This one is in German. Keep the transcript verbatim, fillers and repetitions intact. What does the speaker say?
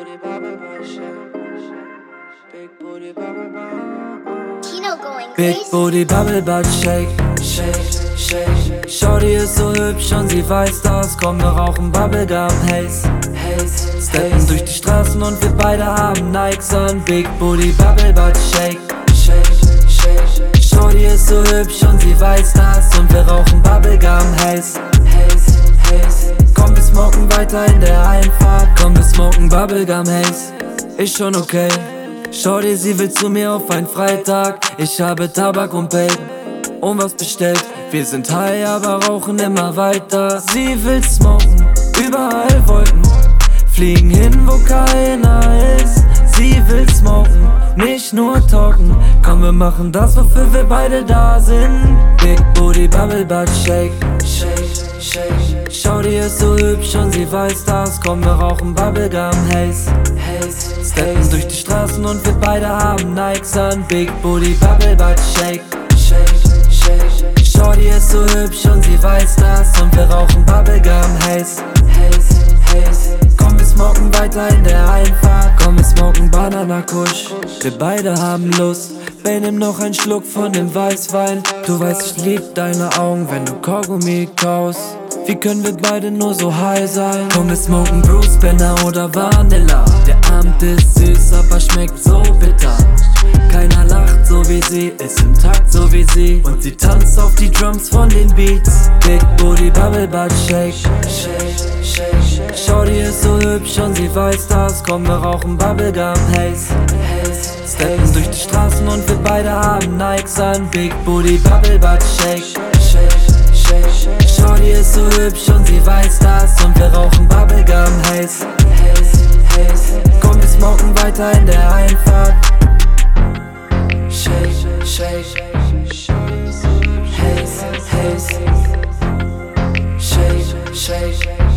booty bubble butt shake. Big booty bubble butt. Tino going Big crazy. booty bubble butt shake, shake, shake. Shorty ist so hübsch und sie weiß das. Komm, wir rauchen Bubblegum Haze, Haze. Steppen durch die Straßen und wir beide haben Nikes an. Big booty bubble butt shake, shake, shake. Shorty ist so hübsch und sie weiß das. Und wir rauchen Bubblegum Haze, Haze, Haze. Komm, wir smoken weiter in der Einfahrt. Komm, wir smoken Bubblegum Haze. Ist schon okay. Shorty, sie will zu mir auf einen Freitag. Ich habe Tabak und Babe und was bestellt. Wir sind high, aber rauchen immer weiter. Sie will smoken, überall Wolken. Fliegen hin, wo keiner ist. Sie will smoken, nicht nur talken. Komm, wir machen das, wofür wir beide da sind. Big booty bubble butt shake, shake, shake. Shorty ist so hübsch und sie weiß das. Komm, wir rauchen Bubblegum Haze, Haze. Steppen durch die Straßen und wir beide haben Nikes an. Big booty bubble butt shake, shake, shake. Shorty ist so hübsch und sie weiß das. Und wir rauchen Bubblegum Haze, Haze, Haze. Komm, wir smoken weiter in der Einfahrt. Komm, wir smoken Banana Kush. Wir beide haben Lust. Bae, nimm noch einen Schluck von dem Weißwein. Du weißt, ich lieb deine Augen, wenn du Kaugummi kaust. Wie können wir beide nur so high sein? Komm, wir smoken Bruce Banner oder Vanilla. Der Abend ist süß, aber schmeckt so bitter. Keiner lacht so wie sie, ist im Takt so wie sie. Und sie tanzt auf die Drums von den Beats. Big booty bubble butt shake, shake, shake. Shorty ist so hübsch und sie weiß das. Komm, wir rauchen Bubblegum Haze, Haze. Steppen durch die Straßen und wir beide haben Nikes an. Big booty bubble butt shake, shake, shake. Shorty ist so hübsch und sie weiß das. Und wir rauchen Bubblegum Haze, Haze, Haze. Komm, wir smoken weiter in der Einfahrt. Shake, shake, Haze, Haze. Shake, shake.